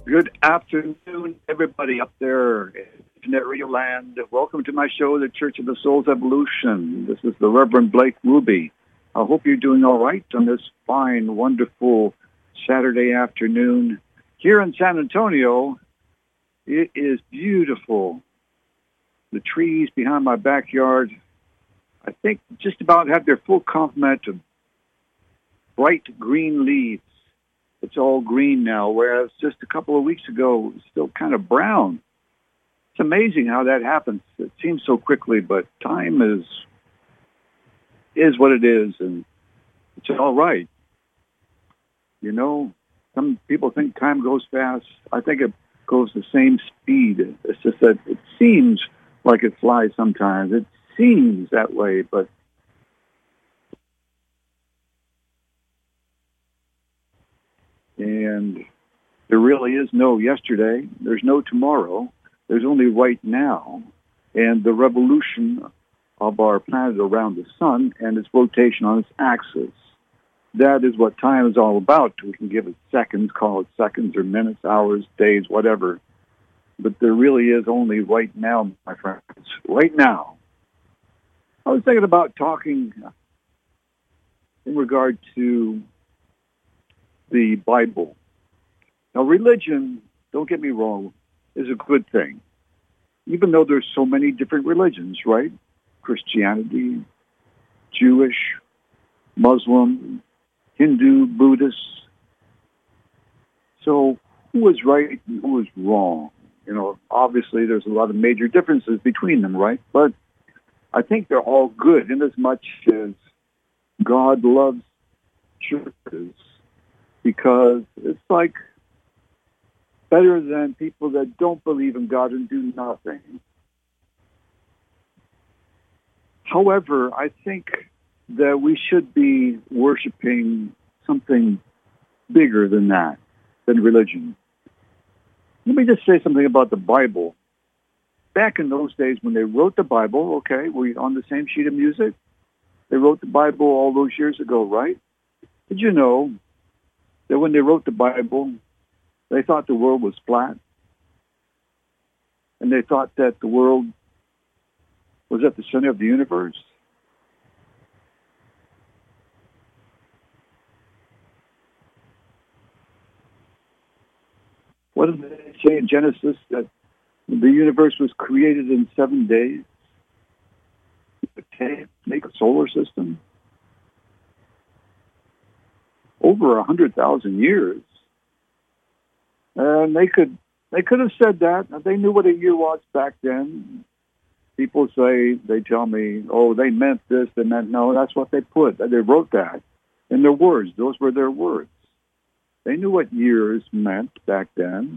Good afternoon, everybody up there in Internet Radio Land. Welcome to my show, The Church of the Soul's Evolution. This is the Reverend Blake Ruby. I hope you're doing all right on this fine, wonderful Saturday afternoon. Here in San Antonio, it is beautiful. The trees behind my backyard, I think, just about have their full complement of bright green leaves. It's all green now, whereas just a couple of weeks ago, it was still kind of brown. It's amazing how that happens. It seems so quickly, but time is what it is, and it's all right. You know, some people think time goes fast. I think it goes the same speed. It's just that it seems like it flies sometimes. It seems that way, but and there really is no yesterday. There's no tomorrow. There's only right now. And the revolution of our planet around the sun and its rotation on its axis. That is what time is all about. We can give it seconds, call it seconds or minutes, hours, days, whatever. But there really is only right now, my friends. Right now. I was thinking about talking in regard to the Bible. Now, religion, don't get me wrong, is a good thing. Even though there's so many different religions, right? Christianity, Jewish, Muslim, Hindu, Buddhist. So who is right and who is wrong? You know, obviously there's a lot of major differences between them, right? But I think they're all good in as much as God loves churches, because it's like better than people that don't believe in God and do nothing. However, I think that we should be worshiping something bigger than that, than religion. Let me just say something about the Bible. Back in those days when they wrote the Bible, okay, were you on the same sheet of music? They wrote the Bible all those years ago, right? Did you know that when they wrote the Bible, they thought the world was flat? And they thought that the world was at the center of the universe? What did they say in Genesis? That the universe was created in 7 days? To make a solar system? Over 100,000 years. And they could have said that. They knew what a year was back then. People say, they tell me, oh, they meant this, they meant no. That's what they put. They wrote that in their words. Those were their words. They knew what years meant back then.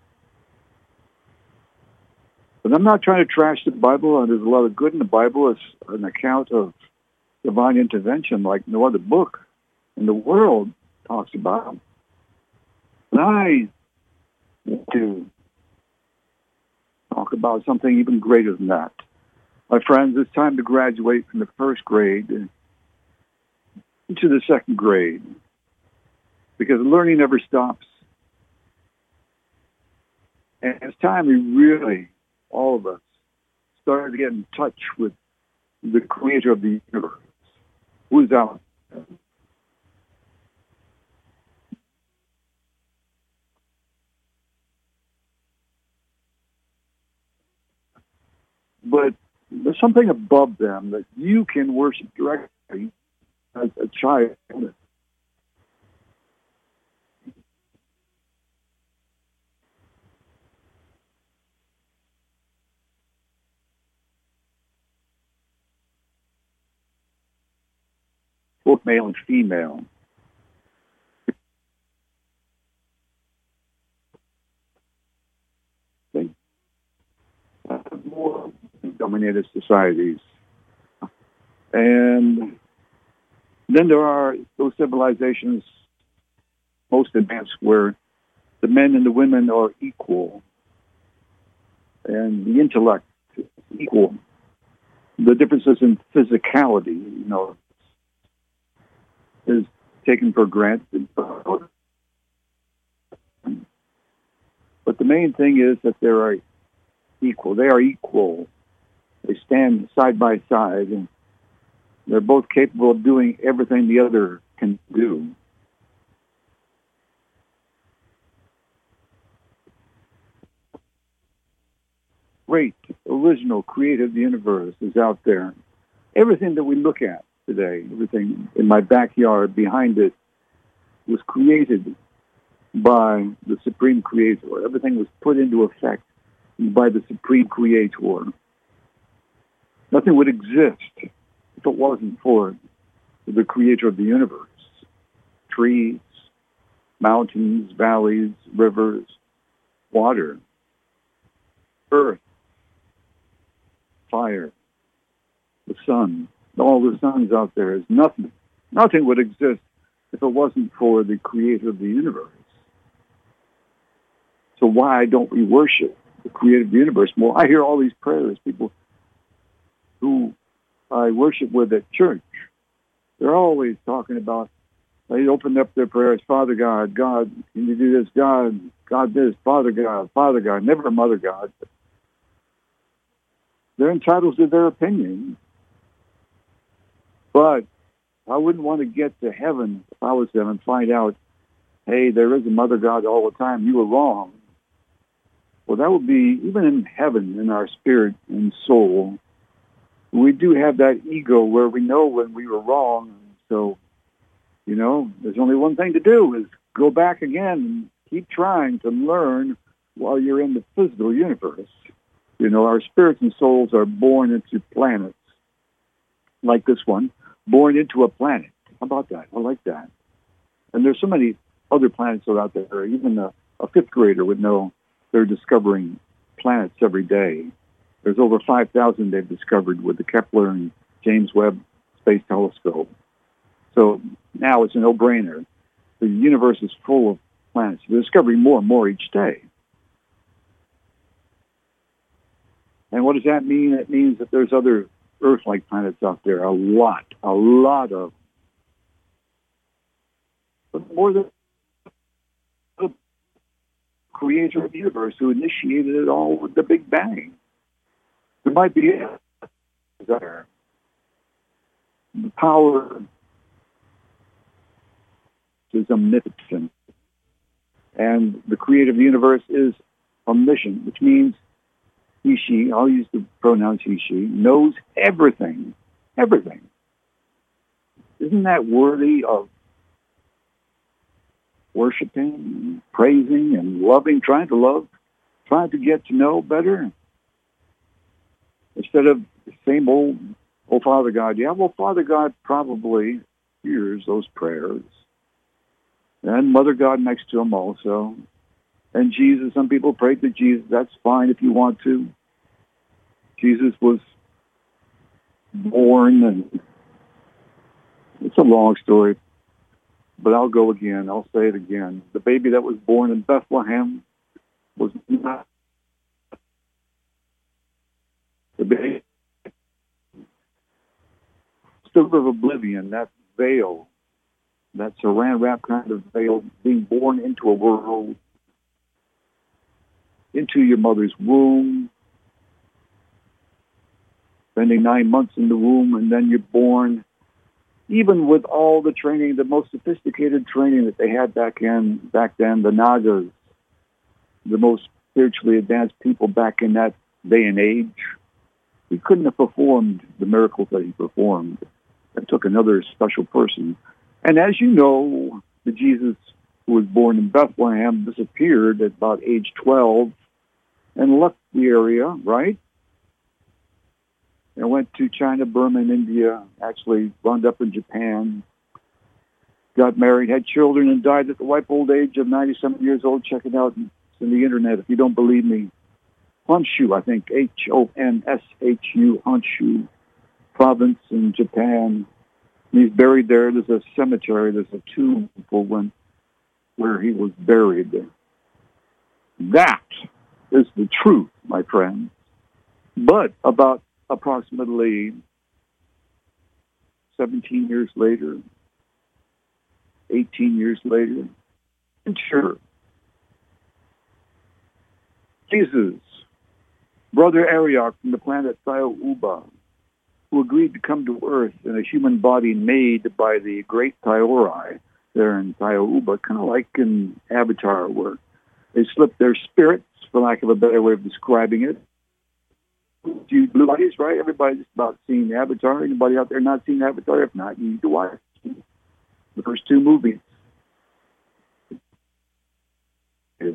But I'm not trying to trash the Bible, and there's a lot of good in the Bible. It's an account of divine intervention like no other book in the world talks about. But I want to talk about something even greater than that. My friends, it's time to graduate from the first grade into the second grade, because learning never stops. And it's time we really, all of us, started to get in touch with the creator of the universe, who's out there. But there's something above them that you can worship directly as a child. Both male and female. They have more dominated societies. And then there are those civilizations most advanced where the men and the women are equal and the intellect is equal. The differences in physicality, is taken for granted. main thing is that they are equal. They are equal. They stand side by side, and they're both capable of doing everything the other can do. Great, original, creative universe is out there. Everything that we look at today, everything in my backyard, behind it, was created by the Supreme Creator. Everything was put into effect by the Supreme Creator. Nothing would exist if it wasn't for the Creator of the universe. Trees, mountains, valleys, rivers, water, earth, fire, the sun, all the suns out there is nothing. Nothing would exist if it wasn't for the Creator of the universe. So why don't we worship the Creator of the universe more? I hear all these prayers, people who I worship with at church. They're always talking about, they open up their prayers, Father God, God, can you do this? God, God this, Father God, never Mother God. They're entitled to their opinion. But I wouldn't want to get to heaven if I was them and find out, hey, there is a Mother God all the time. You were wrong. Well, that would be, even in heaven, in our spirit and soul, we do have that ego where we know when we were wrong. So, there's only one thing to do is go back again and keep trying to learn while you're in the physical universe. Our spirits and souls are born into planets, like this one, born into a planet. How about that? I like that. And there's so many other planets out there. Even a fifth grader would know they're discovering planets every day. There's over 5,000 they've discovered with the Kepler and James Webb Space Telescope. So now it's a no-brainer. The universe is full of planets. They're discovering more and more each day. And what does that mean? It means that there's other Earth-like planets out there, a lot of. But more than the Creator of the universe who initiated it all with the Big Bang. There might be there. The power is omnipotent. And the Creator of the universe is omniscient, which means he, she, I'll use the pronouns he, she, knows everything. Everything. Isn't that worthy of worshiping, praising, and loving, trying to get to know better? Instead of the same old, oh, Father God. Yeah, well, Father God probably hears those prayers. And Mother God next to him also. And Jesus, some people pray to Jesus. That's fine if you want to. Jesus was born, and it's a long story, but I'll go again. I'll say it again. The baby that was born in Bethlehem was not the baby. Sliver of oblivion, that veil, that saran wrap kind of veil, being born into a world, into your mother's womb, spending 9 months in the womb, and then you're born. Even with all the training, the most sophisticated training that they had back then, the Nagas, the most spiritually advanced people back in that day and age, he couldn't have performed the miracles that he performed. It took another special person. And as you know, the Jesus who was born in Bethlehem disappeared at about age 12 and left the area, right? And went to China, Burma, and India, actually wound up in Japan, got married, had children, and died at the ripe old age of 97 years old. Check it out. It's in the internet if you don't believe me. Honshu, I think, Honshu, Honshu province in Japan. He's buried there. There's a cemetery. There's a tomb for where he was buried. That is the truth, my friend. But about approximately 17 years later, 18 years later, and sure, Jesus, Brother Arioch from the planet Thiauba, who agreed to come to Earth in a human body made by the great Thyori there in Thiauba, kind of like in Avatar, where they slipped their spirits, for lack of a better way of describing it. Blue bodies, right? Everybody's about seeing Avatar. Anybody out there not seen Avatar? If not, you need to watch the first two movies. Yes.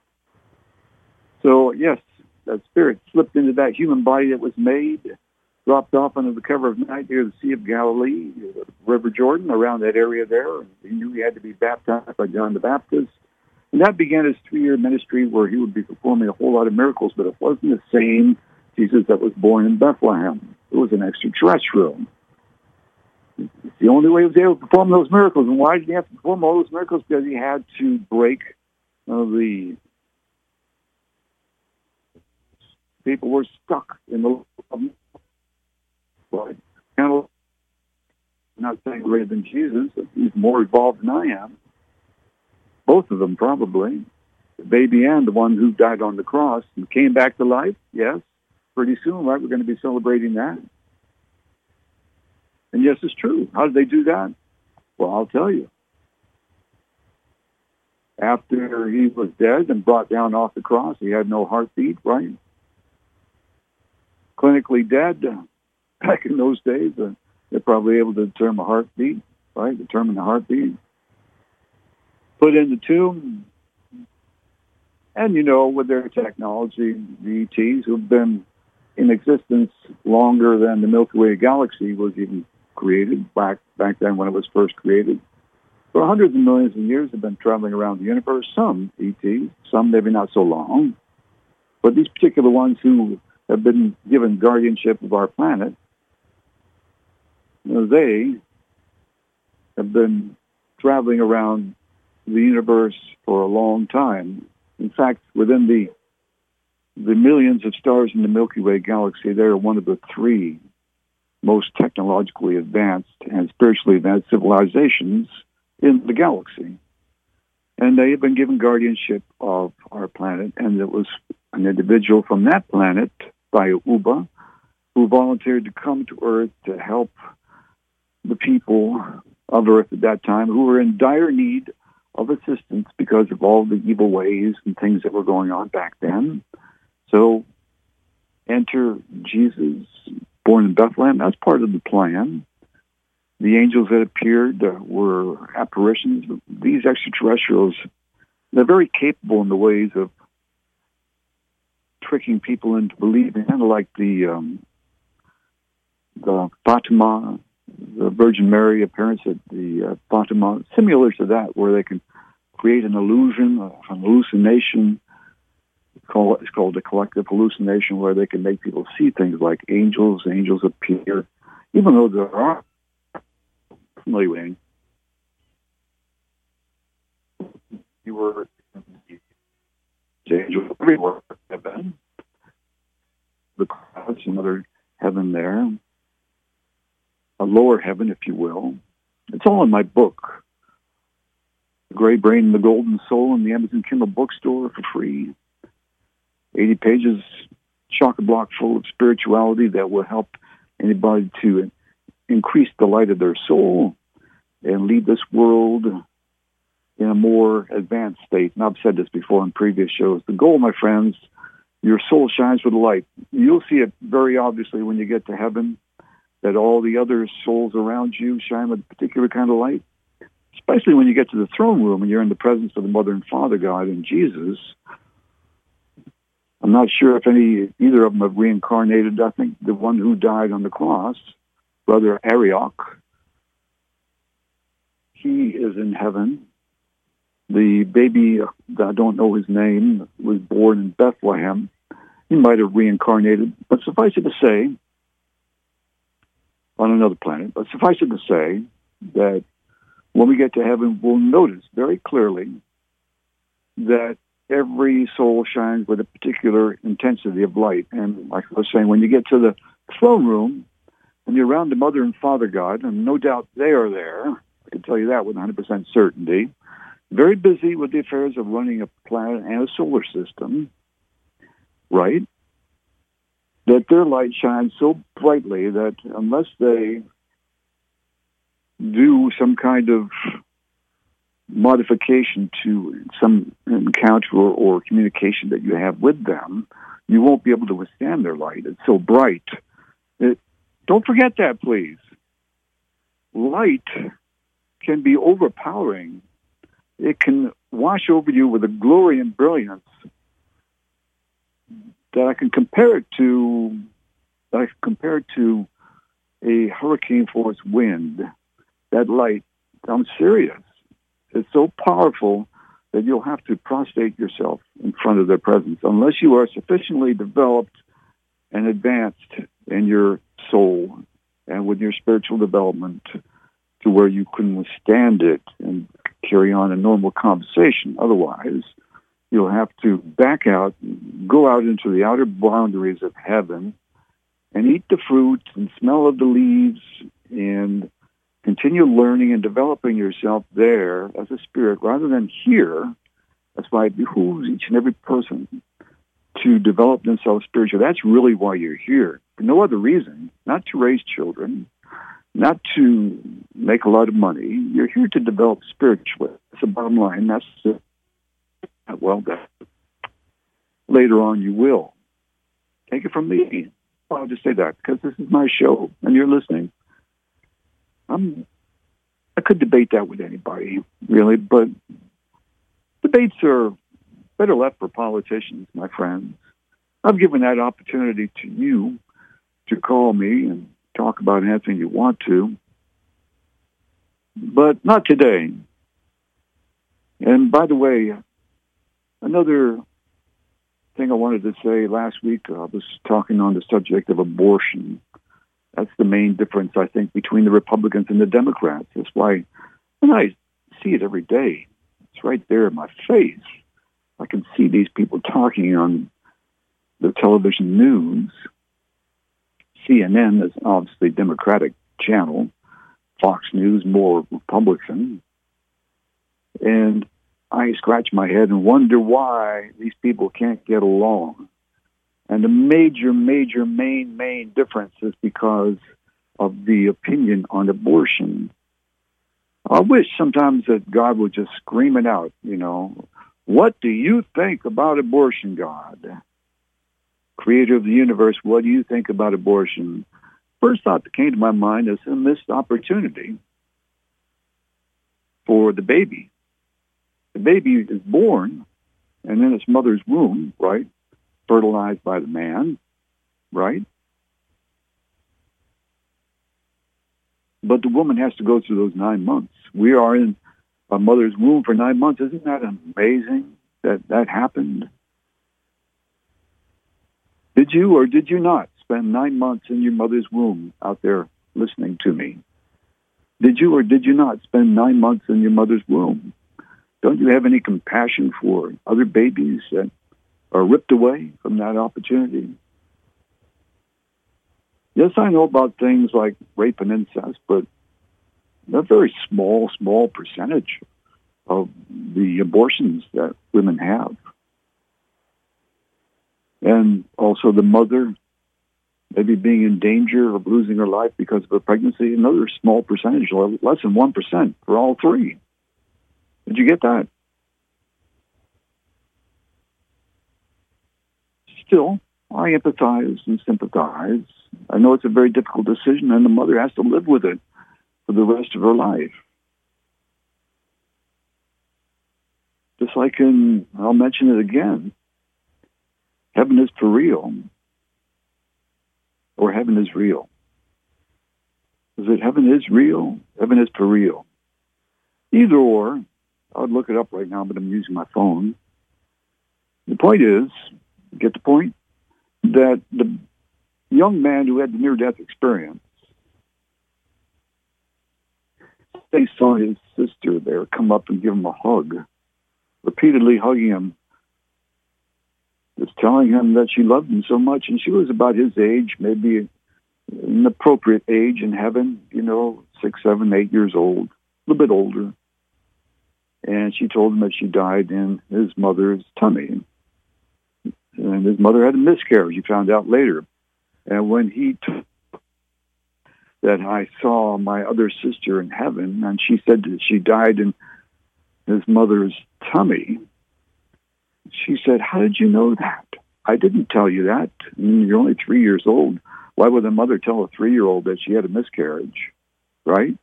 So, yes, that spirit slipped into that human body that was made, dropped off under the cover of night near the Sea of Galilee, the River Jordan, around that area there. And he knew he had to be baptized by John the Baptist. And that began his 3-year ministry where he would be performing a whole lot of miracles, but it wasn't the same Jesus that was born in Bethlehem. It was an extraterrestrial. It's the only way he was able to perform those miracles. And why did he have to perform all those miracles? Because he had to break the people were stuck in the right. I'm not saying greater than Jesus. He's more evolved than I am. Both of them, probably. The baby and the one who died on the cross and came back to life, yes. Pretty soon, right? We're going to be celebrating that. And yes, it's true. How did they do that? Well, I'll tell you. After he was dead and brought down off the cross, he had no heartbeat, right? Clinically dead. Back in those days, they're probably able to determine a heartbeat, right? Determine the heartbeat. Put in the tomb. And, with their technology, the ETs who've been in existence longer than the Milky Way galaxy was even created, back then when it was first created. For hundreds of millions of years, have been traveling around the universe. Some ETs, some maybe not so long. But these particular ones who have been given guardianship of our planet, they have been traveling around the universe for a long time. In fact, within the millions of stars in the Milky Way galaxy, they're one of the 3 most technologically advanced and spiritually advanced civilizations in the galaxy. And they have been given guardianship of our planet, and it was an individual from that planet, Thiauba, who volunteered to come to Earth to help the people of Earth at that time who were in dire need of assistance because of all the evil ways and things that were going on back then. So enter Jesus, born in Bethlehem. That's part of the plan. The angels that appeared were apparitions. These extraterrestrials, they're very capable in the ways of tricking people into believing, kind of like the Fatima, the Virgin Mary appearance at the Fatima, similar to that, where they can create an illusion, an hallucination. It's called a collective hallucination, where they can make people see things like angels. Angels appear, even though there are familiar with. You were angels everywhere. Heaven, the clouds, another heaven there, a lower heaven, if you will. It's all in my book, The Gray Brain and the Golden Soul, in the Amazon Kindle bookstore for free. 80 pages, chock-a-block full of spirituality that will help anybody to increase the light of their soul and leave this world in a more advanced state. And I've said this before in previous shows. The goal, my friends, your soul shines with light. You'll see it very obviously when you get to heaven, that all the other souls around you shine with a particular kind of light, especially when you get to the throne room and you're in the presence of the Mother and Father God and Jesus. I'm not sure if either of them have reincarnated. I think the one who died on the cross, Brother Arioch, he is in heaven. The baby, I don't know his name, was born in Bethlehem. He might have reincarnated, but suffice it to say, on another planet, but suffice it to say that when we get to heaven, we'll notice very clearly that every soul shines with a particular intensity of light. And like I was saying, when you get to the throne room and you're around the Mother and Father God, and no doubt they are there, I can tell you that with 100% certainty, very busy with the affairs of running a planet and a solar system. right? That their light shines so brightly that unless they do some kind of modification to some encounter or communication that you have with them, you won't be able to withstand their light. It's so bright. Don't forget that, please. Light can be overpowering. It can wash over you with a glory and brilliance that I can compare it to a hurricane force wind. That light, I'm serious. It's so powerful that you'll have to prostrate yourself in front of their presence unless you are sufficiently developed and advanced in your soul and with your spiritual development to where you can withstand it and carry on a normal conversation. Otherwise, you'll have to back out, go out into the outer boundaries of heaven and eat the fruit and smell of the leaves and continue learning and developing yourself there as a spirit rather than here. That's why it behooves each and every person to develop themselves spiritually. That's really why you're here. For no other reason. Not to raise children, not to make a lot of money. You're here to develop spiritually. That's the bottom line. That's well done. Later on, you will. Take it from me. I'll just say that because this is my show and you're listening. I could debate that with anybody, really, but debates are better left for politicians, my friends. I've given that opportunity to you to call me and talk about anything you want to, but not today. And by the way, another thing I wanted to say last week, I was talking on the subject of abortion. That's the main difference, I think, between the Republicans and the Democrats. That's why, and I see it every day. It's right there in my face. I can see these people talking on the television news. CNN is obviously a Democratic channel. Fox News, more Republican. And I scratch my head and wonder why these people can't get along. And the main difference is because of the opinion on abortion. I wish sometimes that God would just scream it out, What do you think about abortion, God? Creator of the universe, what do you think about abortion? First thought that came to my mind is a missed opportunity for the baby. The baby is born and in its mother's womb, right? Fertilized by the man, right? But the woman has to go through those 9 months. We are in a mother's womb for 9 months. Isn't that amazing that happened? Did you or did you not spend 9 months in your mother's womb out there listening to me? Did you or did you not spend 9 months in your mother's womb? Don't you have any compassion for other babies that are ripped away from that opportunity? Yes, I know about things like rape and incest, but they're a very small percentage of the abortions that women have. And also the mother maybe being in danger of losing her life because of a pregnancy, another small percentage, less than 1% for all three. Did you get that? Still, I empathize and sympathize. I know it's a very difficult decision, and the mother has to live with it for the rest of her life. Just like I'll mention it again, heaven is for real, or heaven is real. Is it heaven is real? Heaven is for real. Either or, I would look it up right now, but I'm using my phone. The point is, get the point, that the young man who had the near-death experience, they saw his sister there come up and give him a hug, repeatedly hugging him, just telling him that she loved him so much, and she was about his age, maybe an appropriate age in heaven, 6, 7, 8 years old, a little bit older. And she told him that she died in his mother's tummy. And his mother had a miscarriage, he found out later. And when he took that, I saw my other sister in heaven, and she said that she died in his mother's tummy. She said, how did you know that? I didn't tell you that. You're only 3 years old. Why would a mother tell a 3-year-old that she had a miscarriage, right?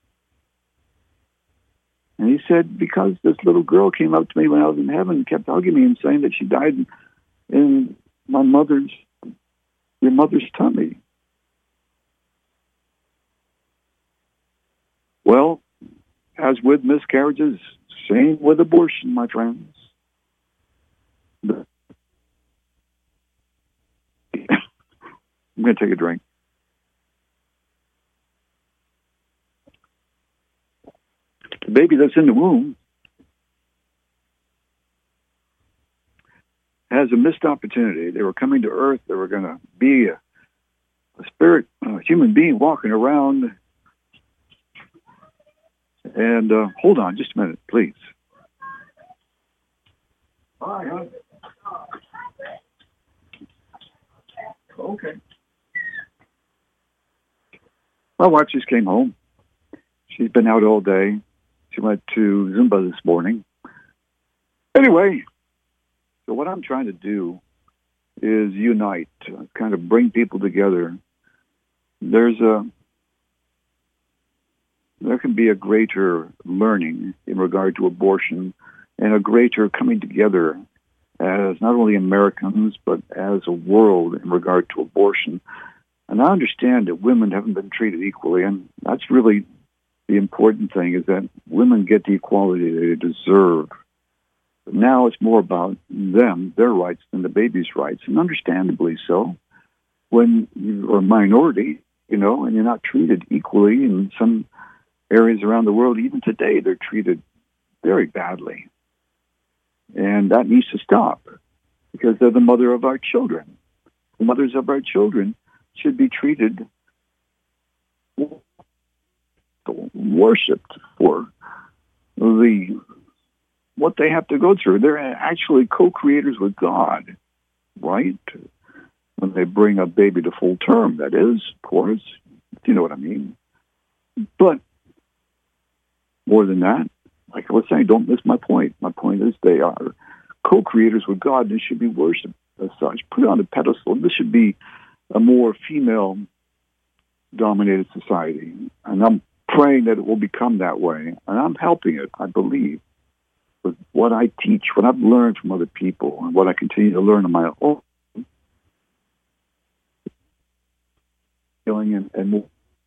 And he said, because this little girl came up to me when I was in heaven and kept hugging me and saying that she died in your mother's tummy. Well, as with miscarriages, same with abortion, my friends. I'm going to take a drink. The baby that's in the womb has a missed opportunity. They were coming to earth. They were going to be a spirit, a human being walking around. And hold on just a minute, please. Hi, hon. Okay. My wife just came home. She's been out all day. She went to Zumba this morning. Anyway, so what I'm trying to do is unite, kind of bring people together. There can be a greater learning in regard to abortion and a greater coming together as not only Americans, but as a world in regard to abortion. And I understand that women haven't been treated equally, and that's really the important thing, is that women get the equality they deserve. But now it's more about them, their rights, than the baby's rights, and understandably so. When you're a minority, and you're not treated equally in some areas around the world, even today, they're treated very badly. And that needs to stop, because they're the mother of our children. The mothers of our children should be treated, worshipped for what they have to go through. They're actually co-creators with God, right? When they bring a baby to full term, that is, of course. You know what I mean. But more than that, like I was saying, don't miss my point. My point is they are co-creators with God, and they should be worshipped as such, put on a pedestal. This should be a more female-dominated society. And I'm praying that it will become that way. And I'm helping it, I believe, with what I teach, what I've learned from other people, and what I continue to learn on my own. And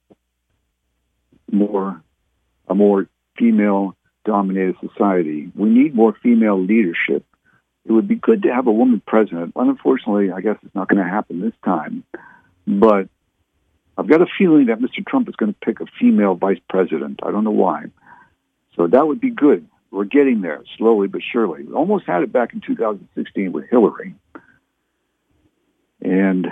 a more female-dominated society. We need more female leadership. It would be good to have a woman president. Unfortunately, I guess it's not going to happen this time. But I've got a feeling that Mr. Trump is going to pick a female vice president. I don't know why. So that would be good. We're getting there, slowly but surely. We almost had it back in 2016 with Hillary. And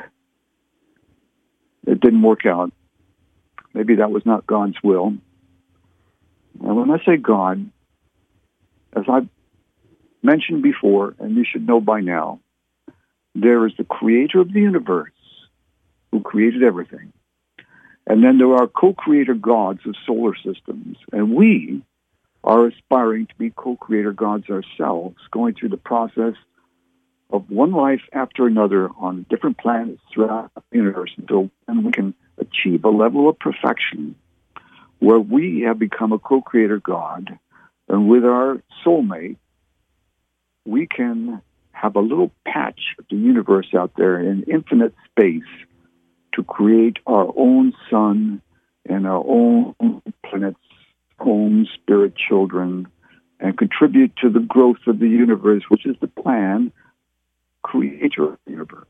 it didn't work out. Maybe that was not God's will. And when I say God, as I've mentioned before, and you should know by now, there is the creator of the universe who created everything. And then there are co-creator gods of solar systems. And we are aspiring to be co-creator gods ourselves, going through the process of one life after another on different planets throughout the universe until we can achieve a level of perfection where we have become a co-creator God, and with our soulmate, we can have a little patch of the universe out there in infinite space to create our own sun and our own planet's own spirit children and contribute to the growth of the universe, which is the plan, creator of the universe.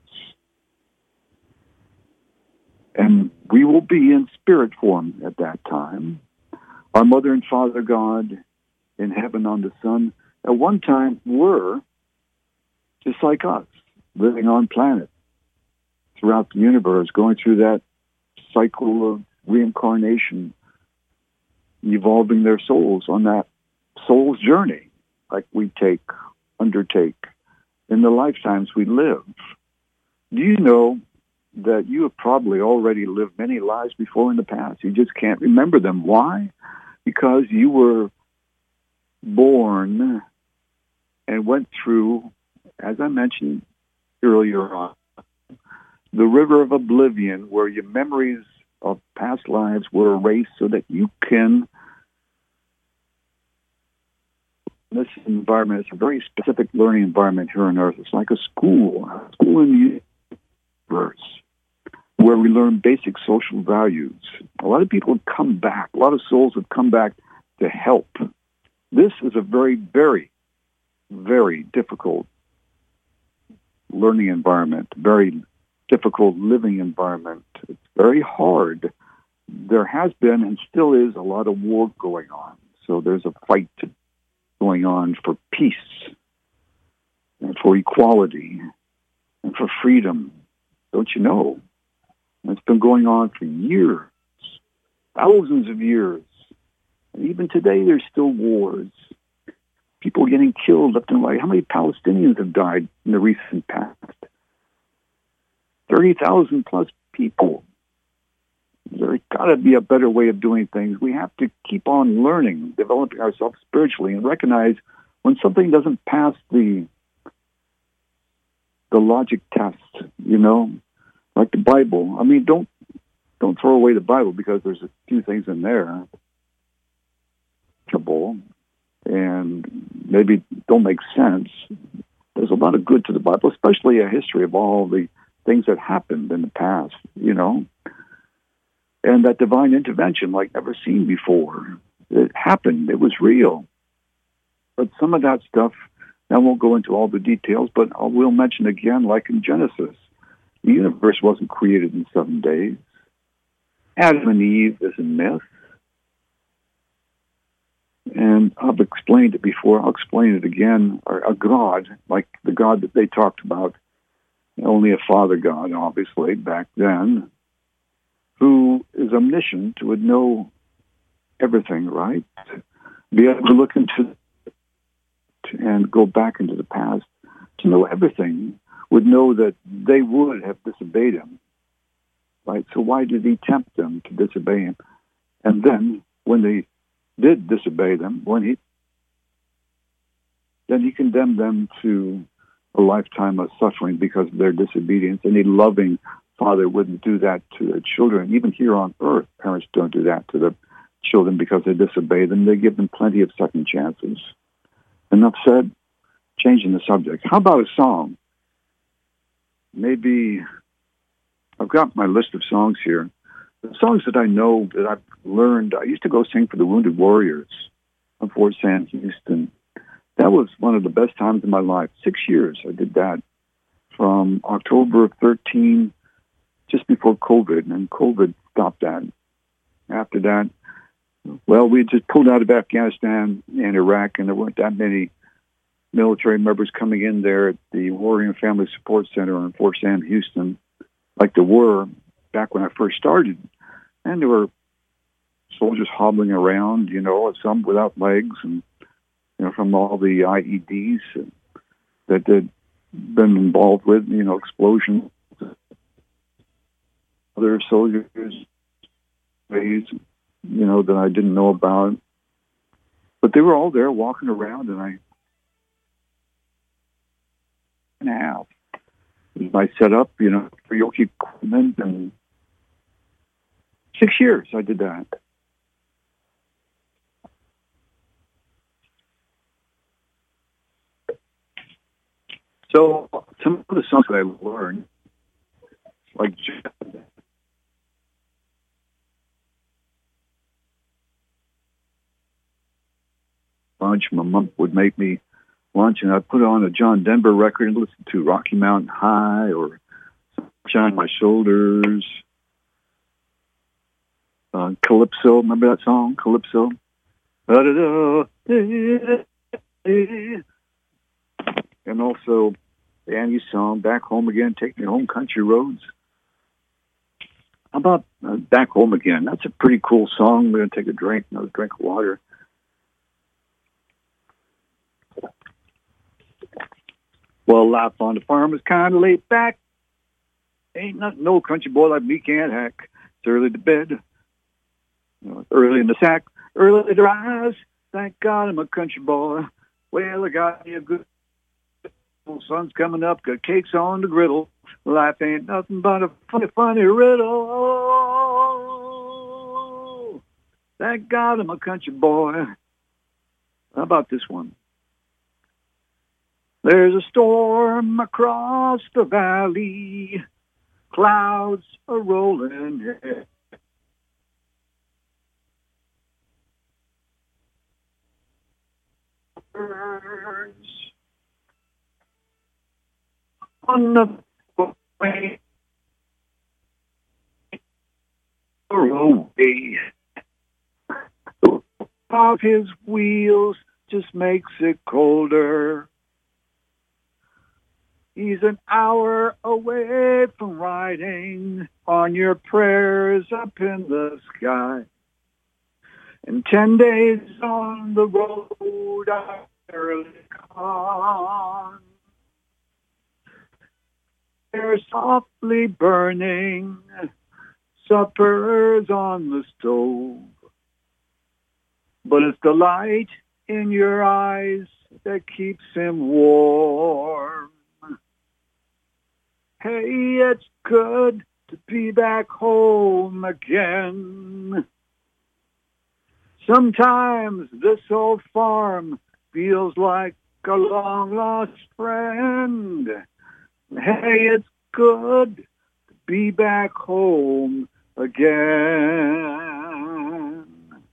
And we will be in spirit form at that time. Our Mother and Father God in heaven on the sun at one time were just like us, living on planet throughout the universe, going through that cycle of reincarnation, evolving their souls on that soul's journey, like we undertake in the lifetimes we live. Do you know that you have probably already lived many lives before in the past? You just can't remember them. Why? Because you were born and went through, as I mentioned earlier on, the river of oblivion, where your memories of past lives were erased so that you can. This environment is a very specific learning environment here on Earth. It's like a school in the universe, where we learn basic social values. A lot of people have come back. A lot of souls have come back to help. This is a very, very, very difficult learning environment, very difficult living environment. It's very hard. There has been and still is a lot of war going on. So there's a fight going on for peace and for equality and for freedom. Don't you know? It's been going on for years, thousands of years. And even today, there's still wars. People getting killed left and right. How many Palestinians have died in the recent past? 30,000 plus people. There's got to be a better way of doing things. We have to keep on learning, developing ourselves spiritually, and recognize when something doesn't pass the logic test, like the Bible. I mean, don't throw away the Bible because there's a few things in there and maybe don't make sense. There's a lot of good to the Bible, especially a history of all the things that happened in the past, and that divine intervention like never seen before. It happened. It was real. But some of that stuff, I won't go into all the details, but I will mention again, like in Genesis, the universe wasn't created in 7 days. Adam and Eve is a myth. And I've explained it before. I'll explain it again. A God, like the God that they talked about, only a Father God, obviously, back then, who is omniscient, would know everything, right? Be able to look into and go back into the past to know everything, would know that they would have disobeyed him, right? So why did he tempt them to disobey him? And then when they did disobey them, then he condemned them to a lifetime of suffering because of their disobedience. Any loving father wouldn't do that to their children. Even here on earth, parents don't do that to their children because they disobey them. They give them plenty of second chances. Enough said. Changing the subject. How about a song? Maybe I've got my list of songs here. The songs that I know that I've learned, I used to go sing for the Wounded Warriors on Fort Sam Houston. That was one of the best times in my life. 6 years I did that, from October of 13, just before COVID, and COVID stopped that. After that, well, we just pulled out of Afghanistan and Iraq, and there weren't that many military members coming in there at the Warrior Family Support Center in Fort Sam Houston, like there were back when I first started. And there were soldiers hobbling around, some without legs, and from all the IEDs that they'd been involved with, explosions. Other soldiers, that I didn't know about. But they were all there walking around, and I was my setup, for Yoki equipment, and 6 years I did that. So some of the songs that I learned, like lunch, my mom would make me lunch, and I'd put on a John Denver record and listen to Rocky Mountain High or Sunshine on My Shoulders. Calypso, remember that song, Calypso? And also the Annie song, Back Home Again, Take Me Home, Country Roads. How about Back Home Again? That's a pretty cool song. We're going to take a drink, another drink of water. Well, life on the farm is kind of laid back. Ain't nothing no country boy like me can't hack. It's early to bed, it's early in the sack, early to rise. Thank God I'm a country boy. Well, I got me a good sun's coming up, got cakes on the griddle. Life ain't nothing but a funny, funny riddle. Thank God I'm a country boy. How about this one? There's a storm across the valley. Clouds are rolling. On the way away. Of his wheels just makes it colder. He's an hour away from riding on your prayers up in the sky. And 10 days on the road are barely gone. They're softly burning, supper's on the stove. But it's the light in your eyes that keeps him warm. Hey, it's good to be back home again. Sometimes this old farm feels like a long-lost friend. Hey, it's good to be back home again.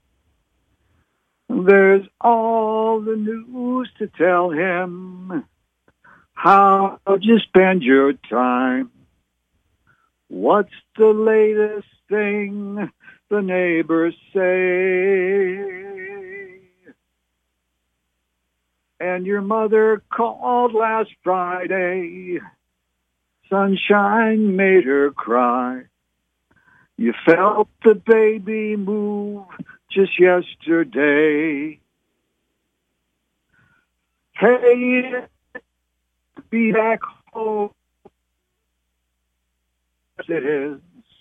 There's all the news to tell him. How'd you spend your time? What's the latest thing the neighbors say? And your mother called last Friday. Sunshine made her cry. You felt the baby move just yesterday. Hey, be back home. Yes, it is.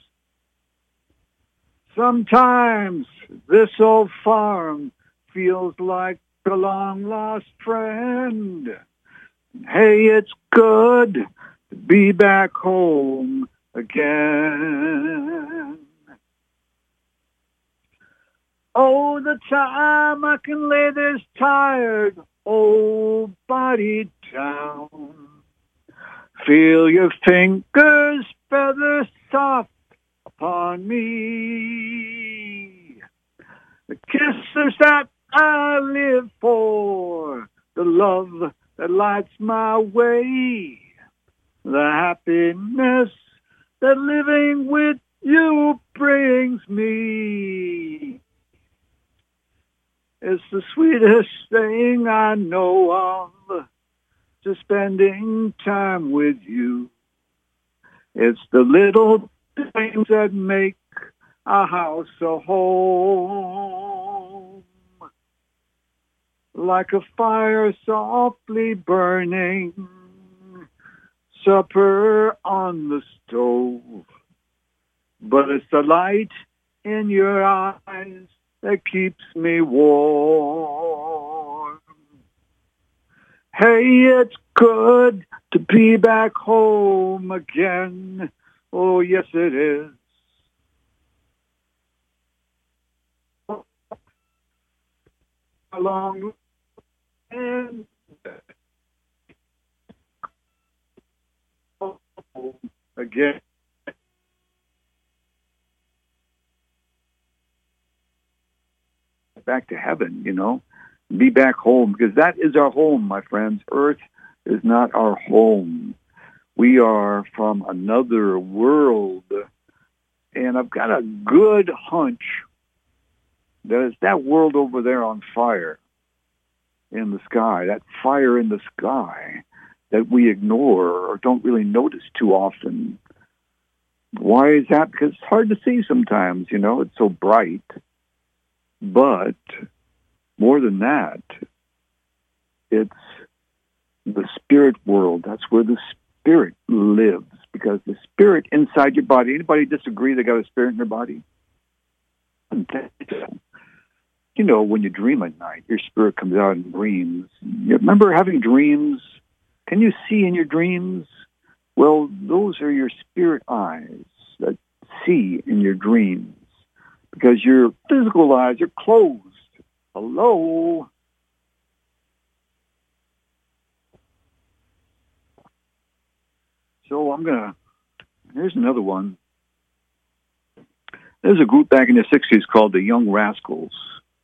Sometimes this old farm feels like a long-lost friend. Hey, it's good to be back home again. Oh, the time I can lay this tired old body down. Feel your fingers feather soft upon me. The kisses that I live for, the love that lights my way, the happiness that living with you brings me. It's the sweetest thing I know of, just spending time with you. It's the little things that make a house a home. Like a fire softly burning, supper on the stove. But it's the light in your eyes that keeps me warm. Hey, it's good to be back home again. Oh, yes, it is. Along and again. Back to heaven, be back home, because that is our home, my friends. Earth is not our home. We are from another world, and I've got a good hunch that that world over there on fire in the sky, that fire in the sky that we ignore or don't really notice too often. Why is that? Because it's hard to see sometimes, it's so bright. But more than that, it's the spirit world. That's where the spirit lives, because the spirit inside your body. Anybody disagree they got a spirit in their body? You know, when you dream at night, your spirit comes out in dreams. You remember having dreams? Can you see in your dreams? Well, those are your spirit eyes that see in your dreams, because your physical eyes are closed. Hello? So here's another one. There's a group back in the 60s called the Young Rascals.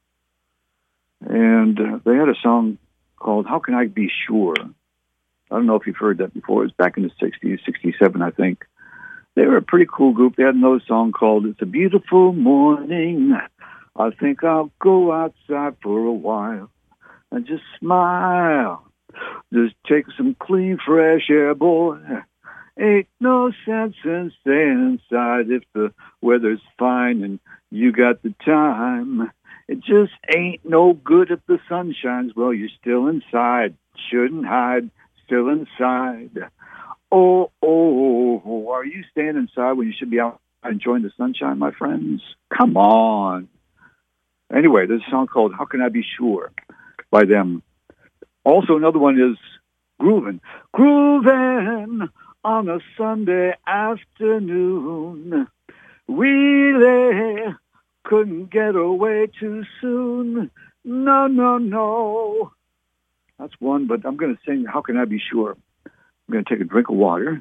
And they had a song called How Can I Be Sure? I don't know if you've heard that before. It was back in the 60s, 67, I think. They were a pretty cool group. They had another song called It's a Beautiful Morning. I think I'll go outside for a while and just smile. Just take some clean, fresh air, boy. Ain't no sense in staying inside if the weather's fine and you got the time. It just ain't no good if the sun shines. Well, you're still inside. Shouldn't hide. Still inside. Oh, are you staying inside when you should be out enjoying the sunshine, my friends? Come on. Anyway, there's a song called How Can I Be Sure by them. Also, another one is Groovin'. Groovin' on a Sunday afternoon. Really couldn't get away too soon. No. That's one, but I'm going to sing How Can I Be Sure? I'm going to take a drink of water.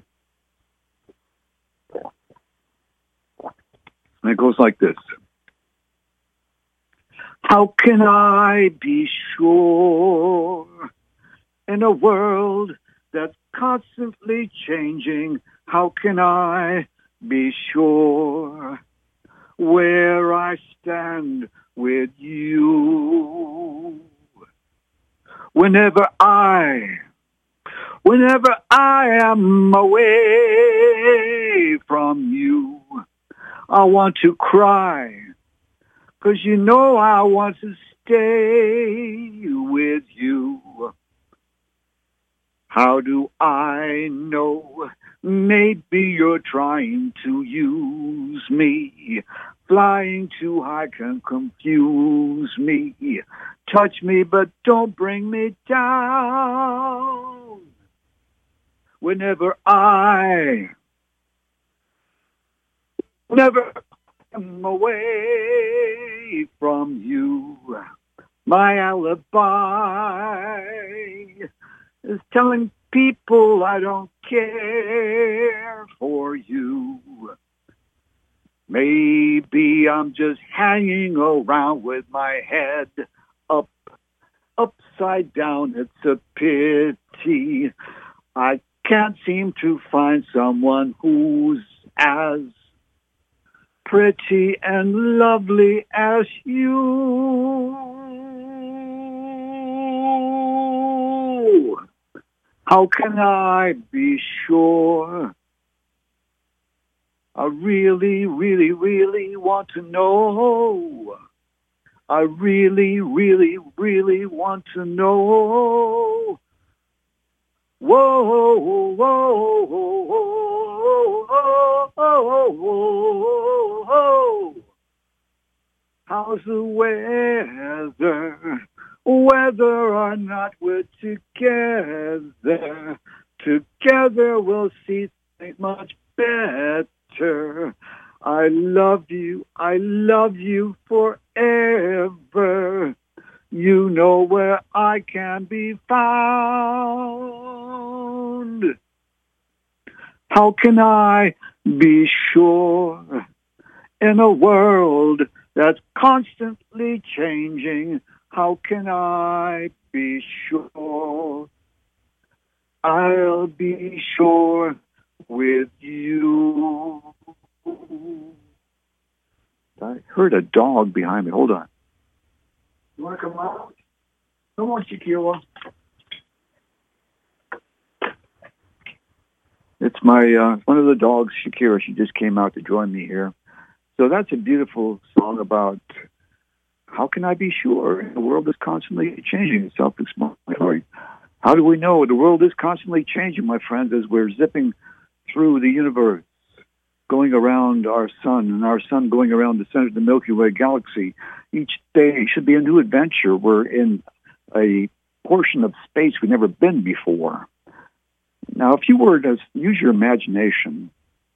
And it goes like this. How can I be sure in a world that's constantly changing? How can I be sure where I stand with you? Whenever I am away from you, I want to cry, 'cause you know I want to stay with you. How do I know? Maybe you're trying to use me. Flying too high can confuse me. Touch me, but don't bring me down. Whenever I am away from you, my alibi is telling people I don't care for you. Maybe I'm just hanging around with my head upside down. It's a pity I can't seem to find someone who's as pretty and lovely as you. How can I be sure? I really, really, really want to know. I really, really, really want to know. Whoa, whoa, whoa. How's the weather? Whether or not we're together, together we'll see things much better. I love you forever. You know where I can be found. How can I be sure in a world that's constantly changing? How can I be sure? I'll be sure with you. I heard a dog behind me. Hold on. You want to come out? Come on, Shakira. It's my one of the dogs, Shakira. She just came out to join me here. So that's a beautiful song about how can I be sure? The world is constantly changing. It's self-explanatory. How do we know? The world is constantly changing, my friends, as we're zipping through the universe, going around our sun, and our sun going around the center of the Milky Way galaxy. Each day should be a new adventure. We're in a portion of space we've never been before. Now, if you were to use your imagination,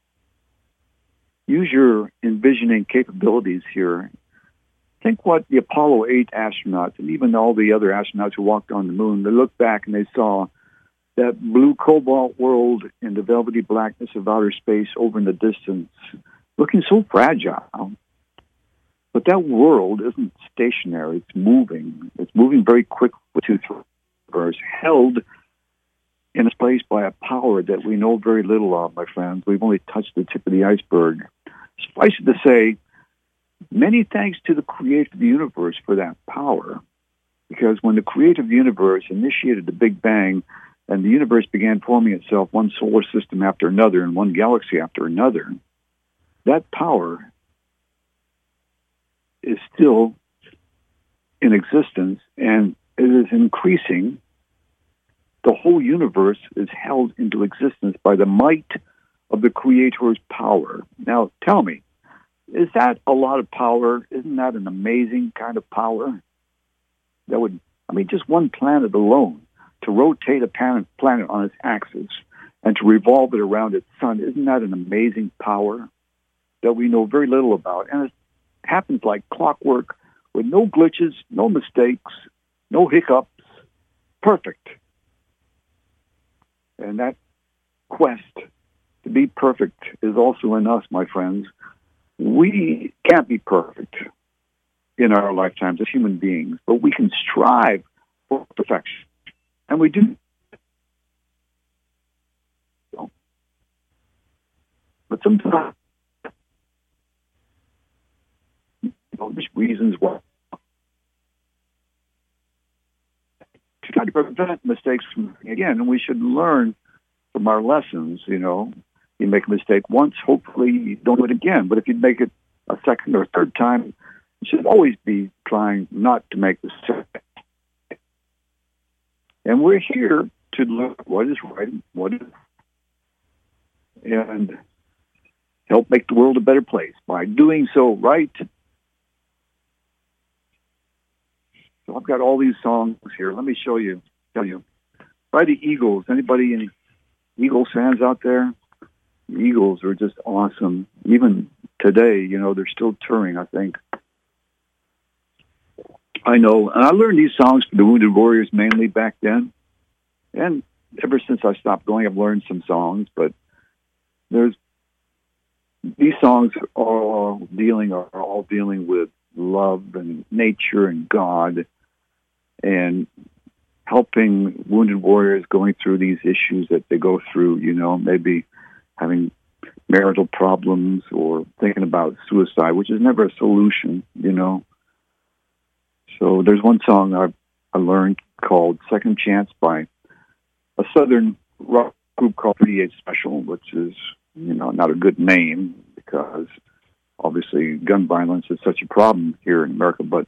use your envisioning capabilities here, think what the Apollo 8 astronauts and even all the other astronauts who walked on the moon, they looked back and they saw that blue cobalt world in the velvety blackness of outer space over in the distance, looking so fragile. But that world isn't stationary. It's moving. It's moving very quickly to the held in a place by a power that we know very little of, my friends. We've only touched the tip of the iceberg. Suffice it to say, many thanks to the creator of the universe for that power, because when the creator of the universe initiated the Big Bang and the universe began forming itself, one solar system after another and one galaxy after another, that power is still in existence and it is increasing. The whole universe is held into existence by the might of the Creator's power. Now, tell me, is that a lot of power? Isn't that an amazing kind of power? That would, just one planet alone, to rotate a planet on its axis and to revolve it around its sun, isn't that an amazing power that we know very little about? And it happens like clockwork with no glitches, no mistakes, no hiccups, perfect. And that quest to be perfect is also in us, my friends. We can't be perfect in our lifetimes as human beings, but we can strive for perfection. And we do. But sometimes, there's reasons why. To try to prevent mistakes from again, and we should learn from our lessons. You make a mistake once, hopefully you don't do it again. But if you make it a second or third time, you should always be trying not to make the mistake. And we're here to look what is right, and help make the world a better place by doing so right. So I've got all these songs here. Let me tell you. By the Eagles. Anybody any Eagles fans out there? The Eagles are just awesome. Even today, they're still touring, I think. I know. And I learned these songs from the Wounded Warriors mainly back then. And ever since I stopped going, I've learned some songs. But these songs are all dealing with love and nature and God and helping wounded warriors going through these issues that they go through, maybe having marital problems or thinking about suicide, which is never a solution, So there's one song I learned called Second Chance by a Southern rock group called 38 Special, which is, not a good name because obviously gun violence is such a problem here in America, but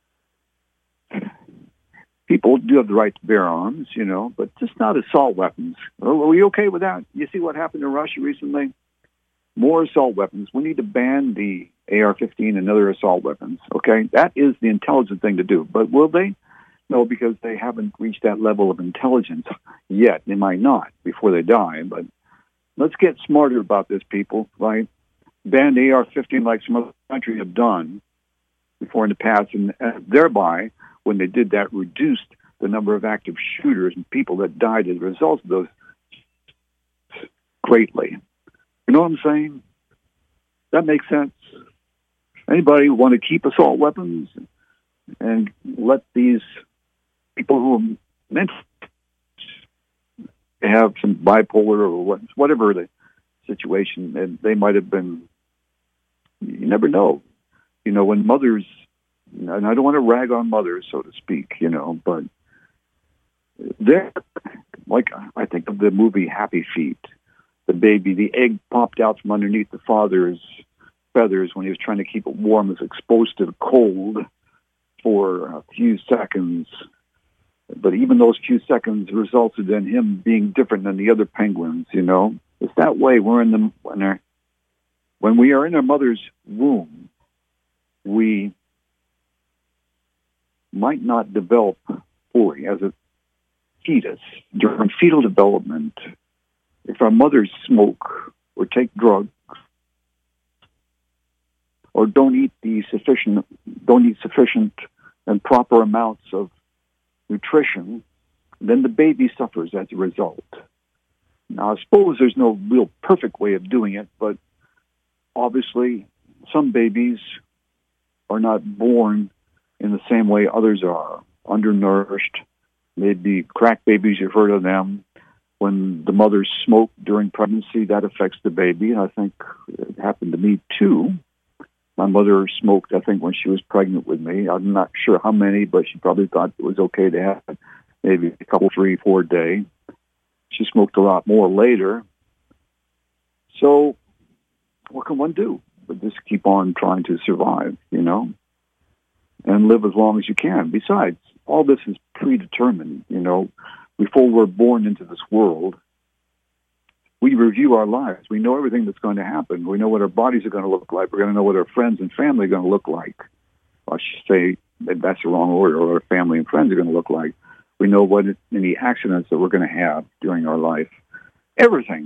people do have the right to bear arms, but just not assault weapons. Are we okay with that? You see what happened in Russia recently? More assault weapons. We need to ban the AR-15 and other assault weapons, okay? That is the intelligent thing to do. But will they? No, because they haven't reached that level of intelligence yet. They might not before they die, but let's get smarter about this, people, right? Ban the AR-15 like some other countries have done before in the past, and thereby, when they did that, reduced the number of active shooters and people that died as a result of those greatly. You know what I'm saying? That makes sense. Anybody want to keep assault weapons and let these people who are meant to have some bipolar or whatever the situation, and they might have been, you never know. When mothers, and I don't want to rag on mothers, so to speak, but they're, like I think of the movie Happy Feet. The egg popped out from underneath the father's feathers when he was trying to keep it warm, was exposed to the cold for a few seconds. But even those few seconds resulted in him being different than the other penguins, you know. It's that way. When we are in our mother's womb, we might not develop fully as a fetus. During fetal development, if our mothers smoke or take drugs or don't eat sufficient and proper amounts of nutrition, then the baby suffers as a result. Now, I suppose there's no real perfect way of doing it, but obviously some babies are not born in the same way others are, undernourished. Maybe crack babies, you've heard of them. When the mothers smoke during pregnancy, that affects the baby, and I think it happened to me too. My mother smoked, I think, when she was pregnant with me. I'm not sure how many, but she probably thought it was okay to have maybe a couple, 3, 4 a day. She smoked a lot more later. So what can one do but just keep on trying to survive, you know, and live as long as you can? Besides, all this is predetermined, you know. Before we're born into this world, we review our lives. We know everything that's going to happen. We know what our bodies are going to look like. We're going to know what our friends and family are going to look like. I should say that's the wrong order, or our family and friends are going to look like. We know what any accidents that we're going to have during our life. Everything.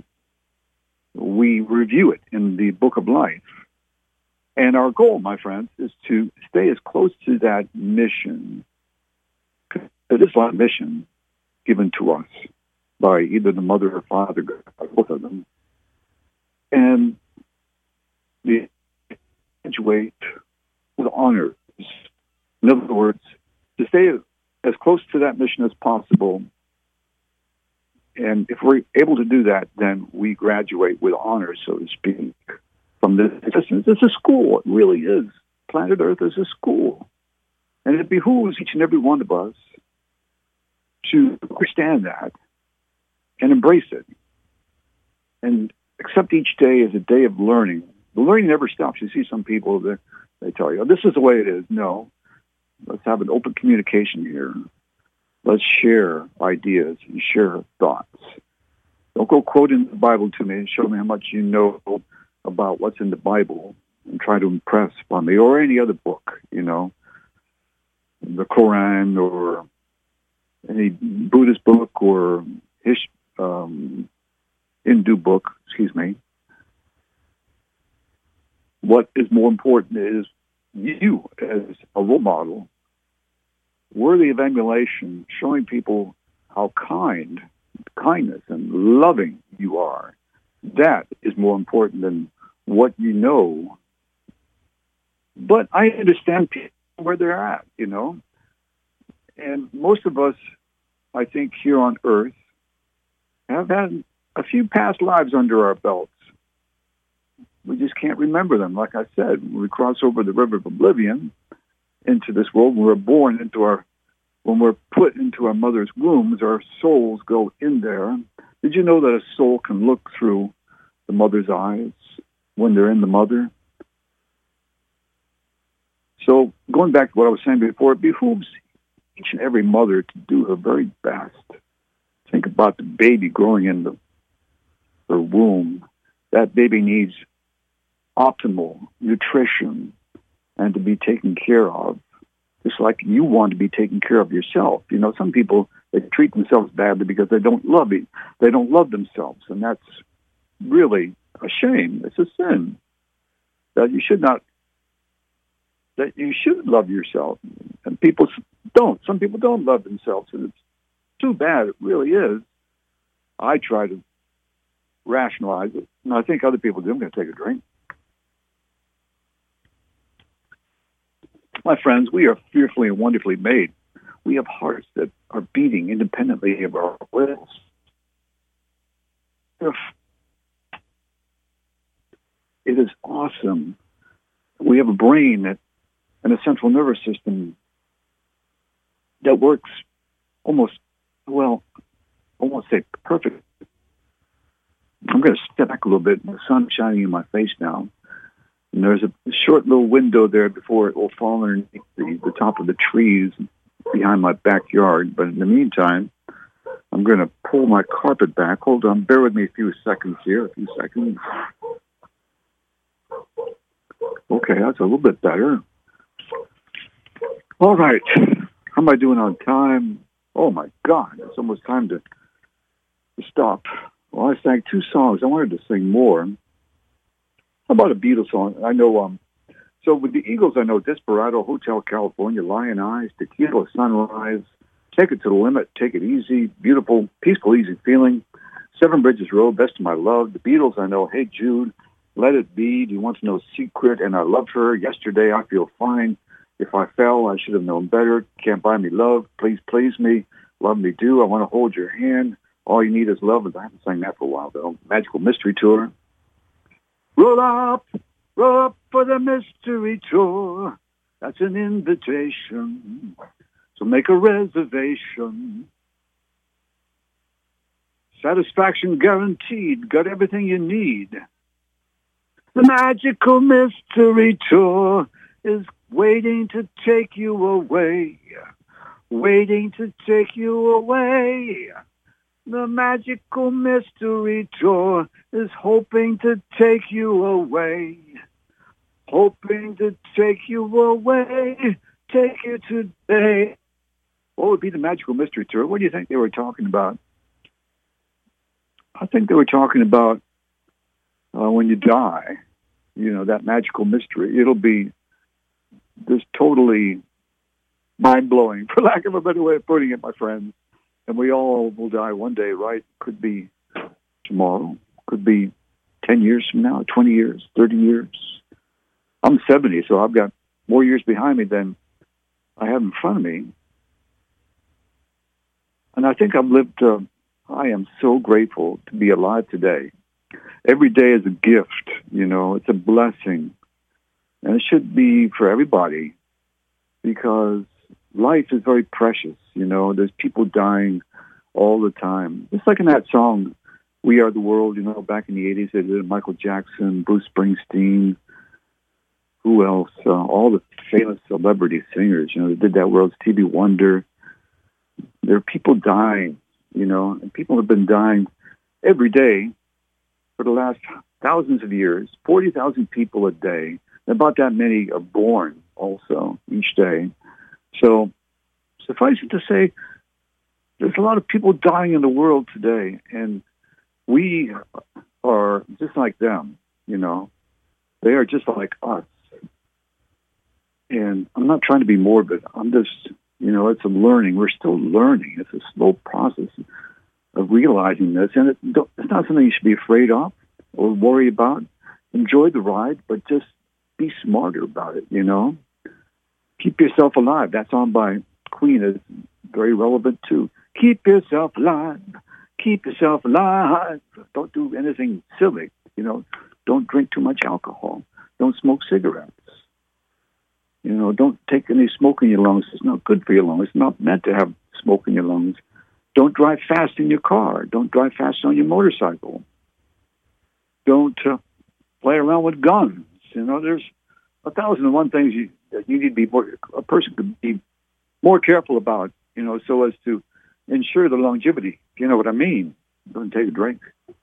We review it in the book of life. And our goal, my friends, is to stay as close to that mission. It is a mission given to us by either the mother or father, both of them, and we graduate with honors. In other words, to stay as close to that mission as possible, and if we're able to do that, then we graduate with honors, so to speak, from this existence. It's a school. It really is. Planet Earth is a school. And it behooves each and every one of us to understand that and embrace it and accept each day as a day of learning. The learning never stops. You see some people that they tell you, oh, this is the way it is. No, let's have an open communication here. Let's share ideas and share thoughts. Don't go quoting the Bible to me and show me how much you know about what's in the Bible and try to impress upon me, or any other book, you know, the Quran or any Buddhist book or Hindu book, What is more important is you as a role model, worthy of emulation, showing people how kindness and loving you are. That is more important than what you know. But I understand people where they're at, you know. And most of us, I think, here on Earth have had a few past lives under our belts. We just can't remember them. Like I said, when we cross over the river of oblivion into this world, when we're put into our mother's wombs, our souls go in there. Did you know that a soul can look through the mother's eyes when they're in the mother? So going back to what I was saying before, it behooves each and every mother to do her very best. Think about the baby growing in her womb. That baby needs optimal nutrition and to be taken care of, just like you want to be taken care of yourself. You know, some people, they treat themselves badly because they don't love it. They don't love themselves, and that's really a shame. It's a sin that you should not. That you should love yourself, and people don't. Some people don't love themselves, and it's too bad. It really is. I try to rationalize it, and I think other people do. I'm going to take a drink. My friends, we are fearfully and wonderfully made. We have hearts that are beating independently of our wills. It is awesome. We have a brain and a central nervous system that works almost say perfect. I'm going to step back a little bit. The sun's shining in my face now. And there's a short little window there before it will fall underneath the top of the trees behind my backyard. But in the meantime, I'm going to pull my carpet back. Hold on. Bear with me a few seconds here. A few seconds. Okay, that's a little bit better. All right. How am I doing on time? Oh, my God. It's almost time to stop. Well, I sang 2 songs. I wanted to sing more. How about a Beatles song? I know, so with the Eagles, I know Desperado, Hotel California, Lion Eyes, Tequila Sunrise, Take It to the Limit, Take It Easy, Beautiful, Peaceful, Easy Feeling, Seven Bridges Road, Best of My Love. The Beatles, I know, Hey Jude, Let It Be, Do You Want to Know Secret, and I Loved Her, Yesterday, I Feel Fine, If I Fell, I Should Have Known Better, Can't Buy Me Love, Please Please Me, Love Me Do, I Want to Hold Your Hand, All You Need Is Love. I haven't sang that for a while, though. Magical Mystery Tour. Roll up for the mystery tour. That's an invitation. So make a reservation. Satisfaction guaranteed. Got everything you need. The magical mystery tour is waiting to take you away. Waiting to take you away. The magical mystery tour is hoping to take you away. Hoping to take you away. Take you today. What would be the magical mystery tour? What do you think they were talking about? I think they were talking about when you die, you know, that magical mystery. It'll be just totally mind-blowing, for lack of a better way of putting it, my friends. And we all will die one day, right? Could be tomorrow. Could be 10 years from now, 20 years, 30 years. I'm 70, so I've got more years behind me than I have in front of me. And I think I've lived, I am so grateful to be alive today. Every day is a gift, you know, it's a blessing. And it should be for everybody because life is very precious, you know. There's people dying all the time. It's like in that song, We Are the World, you know, back in the 80s, they did Michael Jackson, Bruce Springsteen, who else? All the famous celebrity singers, you know, they did that world, Stevie Wonder. There are people dying, you know, and people have been dying every day for the last thousands of years, 40,000 people a day. About that many are born also each day. So suffice it to say, there's a lot of people dying in the world today, and we are just like them, you know. They are just like us. And I'm not trying to be morbid. I'm just, you know, it's a learning. We're still learning. It's a slow process of realizing this, and it's not something you should be afraid of or worry about. Enjoy the ride, but just be smarter about it, you know. Keep yourself alive. That song by Queen is very relevant too. Keep yourself alive. Keep yourself alive. Don't do anything silly, you know. Don't drink too much alcohol. Don't smoke cigarettes. You know, don't take any smoke in your lungs. It's not good for your lungs. It's not meant to have smoke in your lungs. Don't drive fast in your car. Don't drive fast on your motorcycle. Don't play around with guns. You know, there's 1,001 things you need to be a person could be more careful about, you know, so as to ensure the longevity. You know what I mean? Don't take a drink.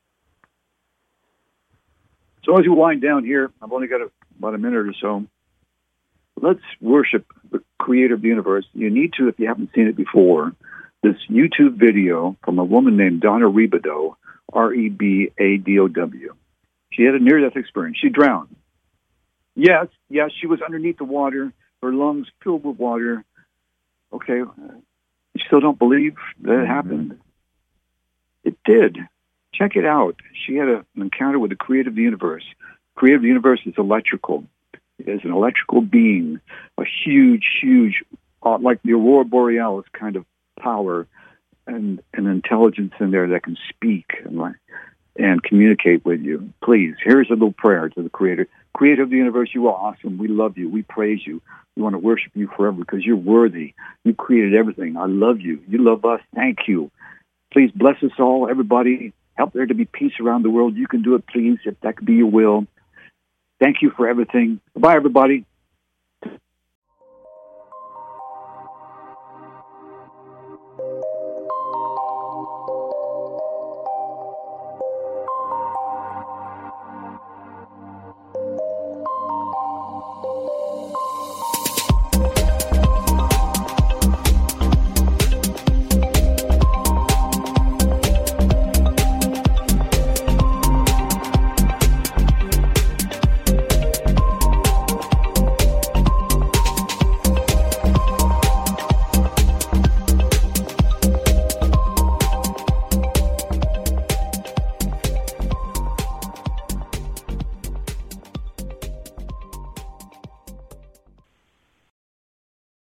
So as you wind down here, I've only got about a minute or so. Let's worship the creator of the universe. You need to, if you haven't seen it before, this YouTube video from a woman named Donna Rebadow, Rebadow. She had a near-death experience. She drowned. Yes, she was underneath the water, her lungs filled with water. Okay, you still don't believe that it happened? It did. Check it out. She had an encounter with the creator of the universe. The creator of the universe is electrical. It is an electrical being, a huge, like the Aurora Borealis kind of power and an intelligence in there that can speak and communicate with you. Please, here's a little prayer to the creator. Creator of the universe, you are awesome. We love you. We praise you. We want to worship you forever because you're worthy. You created everything. I love you. You love us. Thank you. Please bless us all, everybody. Help there to be peace around the world. You can do it, please, if that could be your will. Thank you for everything. Bye, everybody.